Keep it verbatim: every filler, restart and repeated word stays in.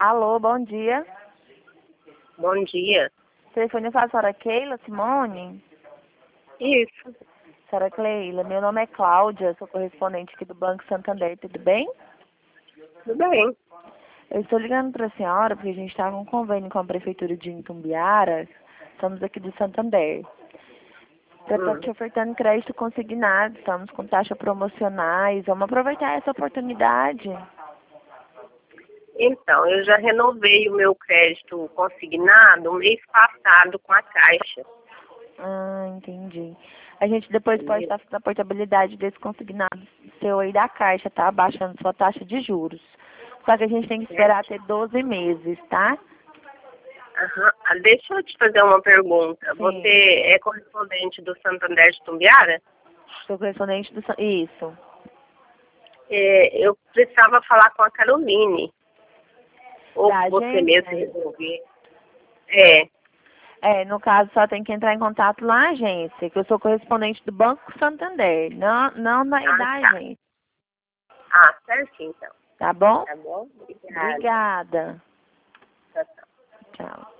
Alô, bom dia. Bom dia. Telefone para a senhora Keila Simone? Isso. Senhora Keila, meu nome é Cláudia, sou correspondente aqui do Banco Santander, tudo bem? Tudo bem. Eu estou ligando para a senhora porque a gente está com um convênio com a Prefeitura de Itumbiara, estamos aqui do Santander. Já estou Hum. te ofertando crédito consignado, estamos com taxas promocionais, vamos aproveitar essa oportunidade. Então, eu já renovei o meu crédito consignado mês passado com a Caixa. Ah, entendi. A gente depois pode estar fazendo a portabilidade desse consignado seu aí da Caixa, tá? Baixando sua taxa de juros. Só que a gente tem que esperar ter doze meses, tá? Aham. Ah, deixa eu te fazer uma pergunta. Sim. Você é correspondente do Santander de Itumbiara? Sou correspondente do... San- Isso. É, eu precisava falar com a Caroline. Ou Da você mesmo agência? resolver. É. É, no caso, só tem que entrar em contato lá na agência, que eu sou correspondente do Banco Santander, não, não da, Ah, da tá. agência. Ah, certinho, então. Tá bom? Tá bom? Obrigada. Obrigada. Tchau, tchau. Tchau.